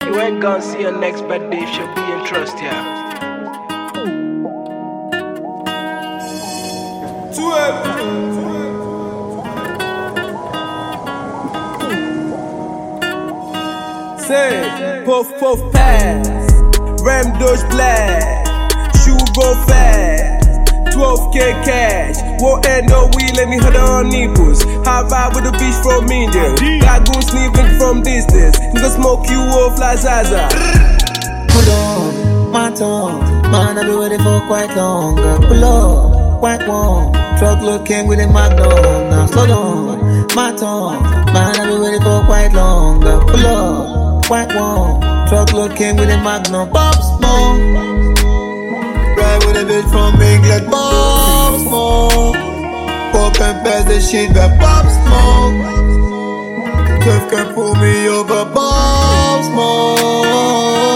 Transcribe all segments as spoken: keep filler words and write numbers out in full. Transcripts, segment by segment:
You ain't gonna see your next birthday, she'll be in trust, yeah. Say, puff puff pass, ram dodge black, shoe roll fast, twelve K cash, won't end no wheel any harder on nipples. High ride with the beach from India, got goons sneaking from distance, nigga smoke you off like Zaza. Pull on, my tongue, man I be with it for quite long. Pull up, quite warm, truck looking with a magnum. Now slow down, my tongue, man I be with it for quite long. Pull up, quite warm, truck looking with a magnum. Pop smoke, ride with a bitch from England. Pop smoke, pop and pass the shit back. Pop smoke, Jeff can pull me over. Pop smoke.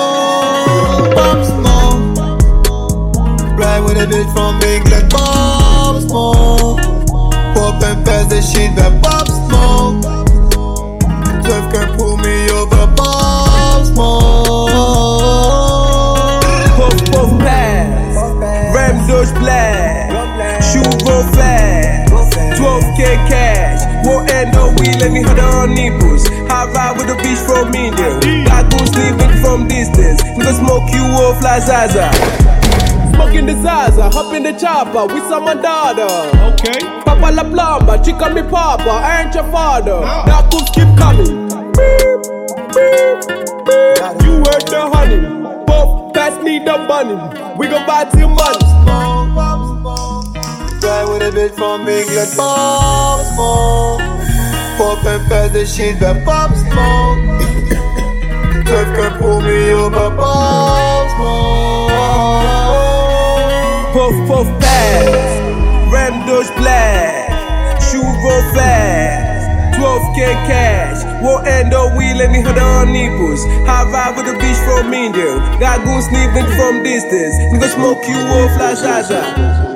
With a bitch from England, Pop Smoke. Pop and pass the shit back, Pop Smoke. Jeff can pull me over, Pop Smoke. Puff puff pass, ram dodge black, shoe go fast, twelve K cash, won't end no wheel any harder on nipples. High ride with the beach from India, got goons sneaking from distance, nigga smoke you off like Zaza. Smoking the Zaza, hop in the chopper with some mandada. Okay. Papa la plamba, chica me papa, I ain't your father. No. Now cooks keep coming. Beep, beep, beep. You heard the honey. Pop, pass me the money. We gon' buy till money. Smoke, pop smoke. Ride with a bitch from England, Pop Smoke. Pop and pass the shit back, Pop Smoke. Jeff can pull me over, Pop Smoke. Puff puff pass, ram dodge black, shoe roll fast, twelve K cash, won't end no wheel any harder on nipples. High ride with the beach from India, got goons sneaking from distance, nigga smoke you off like Zaza.